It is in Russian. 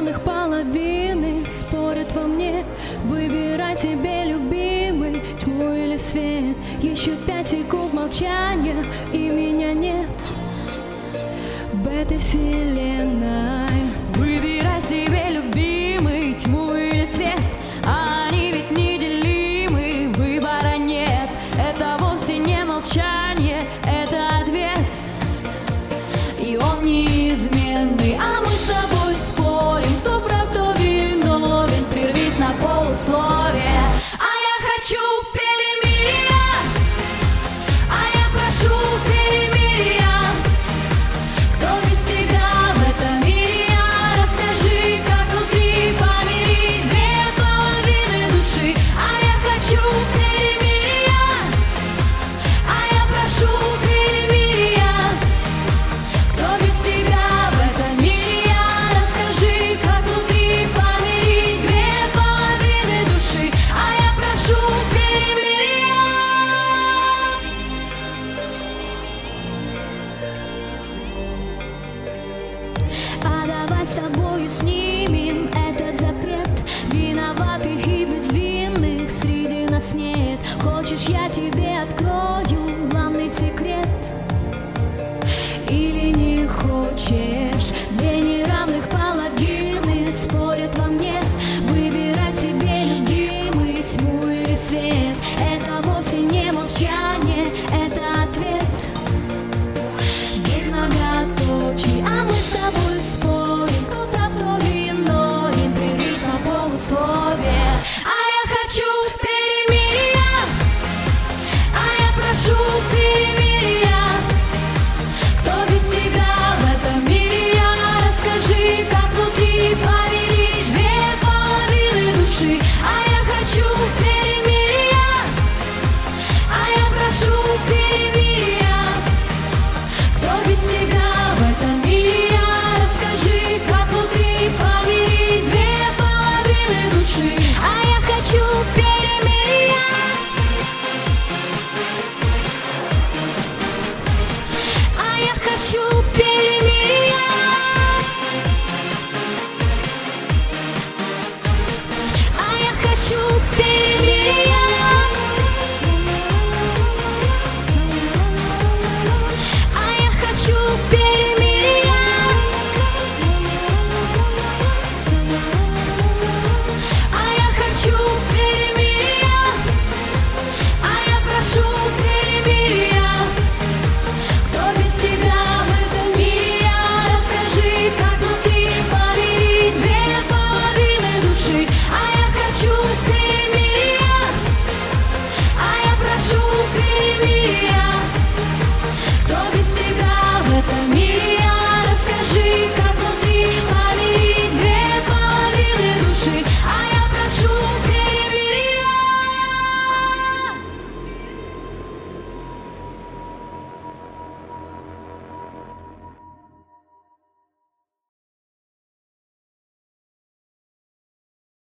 влюбленных половины спорят во мне. Выбирай себе, любимый, тьму или свет. Еще 5 секунд молчания, и меня нет в этой вселенной. Выбирай себе, любимый, тьму или свет. Они ведь неделимы, выбора нет. Это вовсе не молчание, это ответ, и он неизменный. А мы с тобой спорим, кто прав, кто виновен. Прервись на полусловие. А я хочу перемирия, а я прошу перемирия. Кто без тебя в этом мире? Расскажи, как внутри помирить две половины души. А я хочу перемирия, а я прошу перемирия. Кто без тебя в этом мире? Расскажи, как внутри помирить две половины души. А я прошу перемирия. А давай с тобою снимем этот запрет. Виноватых и безвинных среди нас нет. Хочешь, я тебе